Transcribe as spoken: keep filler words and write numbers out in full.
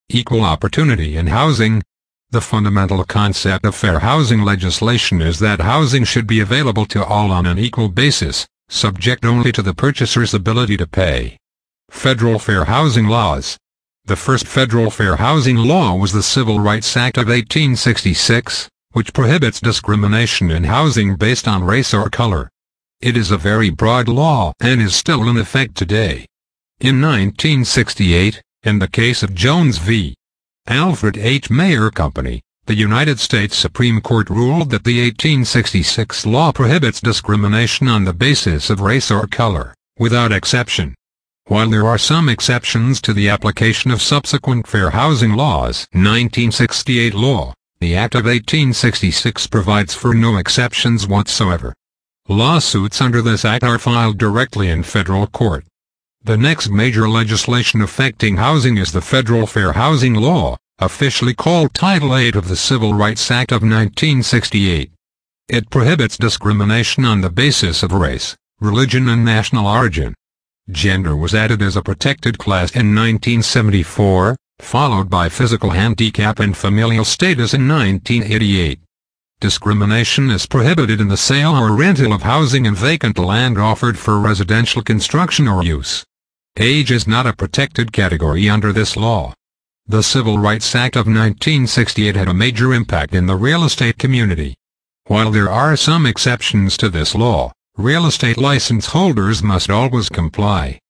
Equal opportunity in housing. The fundamental concept of fair housing legislation is that housing should be available to all on an equal basis, subject only to the purchaser's ability to pay. Federal fair housing laws. The first federal fair housing law was the Civil Rights Act of eighteen sixty-six, which prohibits discrimination in housing based on race or color. It is a very broad law and is still in effect today. In nineteen sixty-eight, in the case of Jones v. Alfred H. Mayer Company, the United States Supreme Court ruled that the eighteen sixty-six law prohibits discrimination on the basis of race or color, without exception. While there are some exceptions to the application of subsequent fair housing laws, nineteen sixty-eight law, the Act of eighteen sixty-six provides for no exceptions whatsoever. Lawsuits under this act are filed directly in federal court. The next major legislation affecting housing is the Federal Fair Housing Law, officially called Title eight of the Civil Rights Act of nineteen sixty-eight. It prohibits discrimination on the basis of race, religion and national origin. Gender was added as a protected class in nineteen seventy-four, followed by physical handicap and familial status in nineteen eighty-eight. Discrimination is prohibited in the sale or rental of housing and vacant land offered for residential construction or use. Age is not a protected category under this law. The Civil Rights Act of nineteen sixty-eight had a major impact in the real estate community. While there are some exceptions to this law, real estate license holders must always comply